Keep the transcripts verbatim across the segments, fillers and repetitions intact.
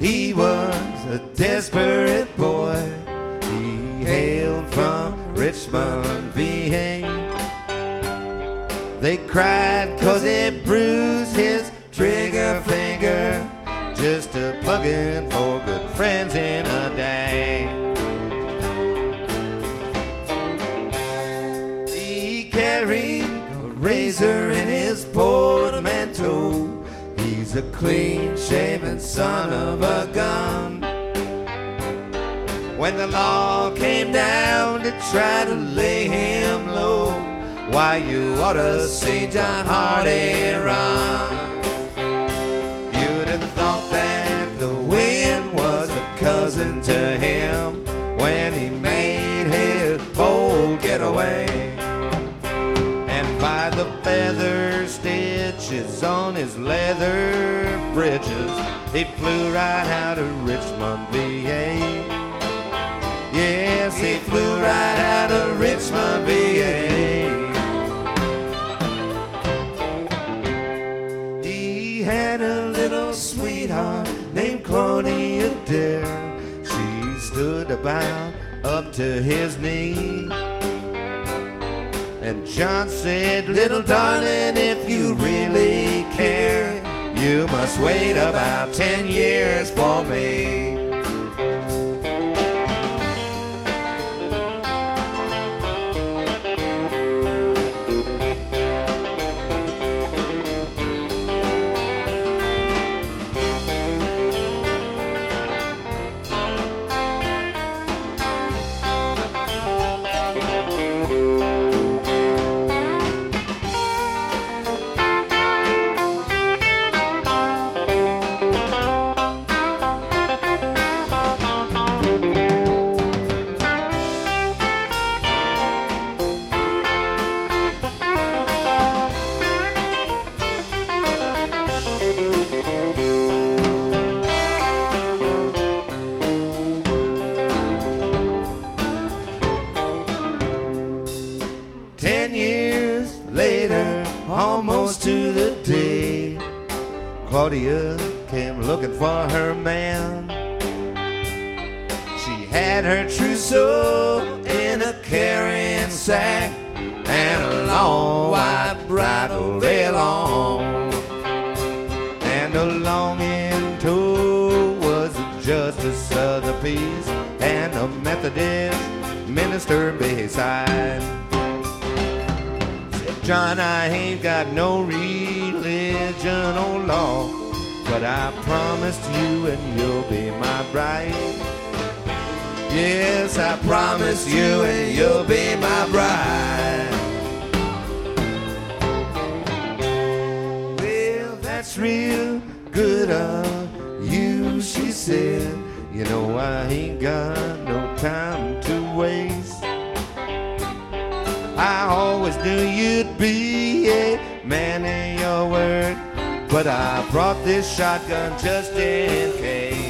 He was a desperate boy. He hailed from Richmond, V A. They cried 'cause it bruised his trigger finger, just a plugging for good friends in a day. He carried a razor in his portmanteau. He's a clean-shaven son of a gun. When the law came down to try to lay him low, why, you ought to see John Hardy run. You'd have thought that the wind was a cousin to him when he made his bold getaway. And by the feather stitches on his leather breeches, he flew right out of Richmond, V A. Yes, he flew right out of Richmond, V A. He had a little sweetheart named Claudia Dare. She stood about up to his knee. And John said, little darling, if you really care, you must wait about ten years for me. Ten years later, almost to the day, Claudia came looking for her man. She had her trousseau in a carrying sack and a long white bridle veil on. And along in tow was the justice of the peace and a Methodist minister beside. John, I ain't got no religion or law, but I promised you and you'll be my bride. Yes, I promise you and you'll be my bride. Well, that's real good of you, she said. You know I ain't got no time to waste. I always knew you'd be a man in your word, but I brought this shotgun just in case.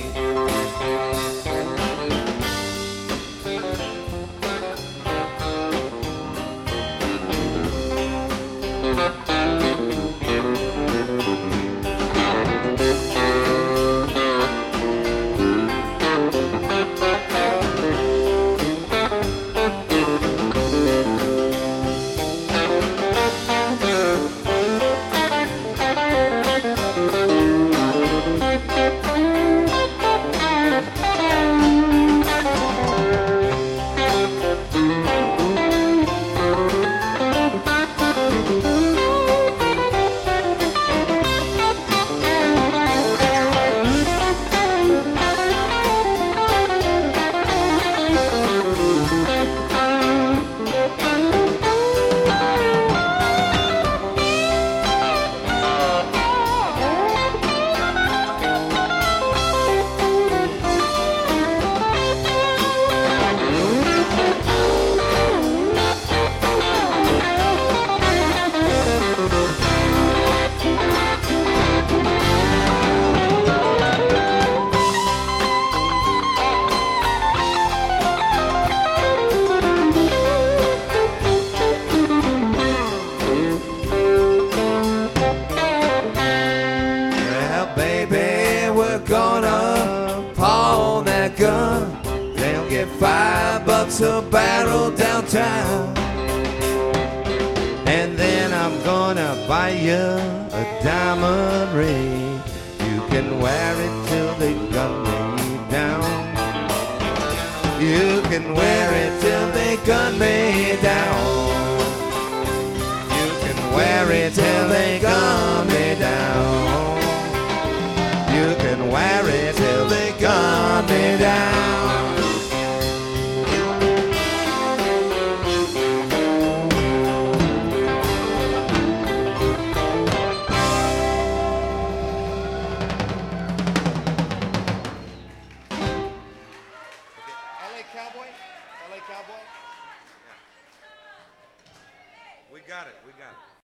twenty-five bucks a barrel downtown. And then I'm gonna buy you a diamond ring. You can wear it till they gun me down. You can wear it till they gun me down. You can wear it till they gun me down. You can wear it till they gun me down. L A Cowboy? L A Cowboy? Yeah. We got it, we got it.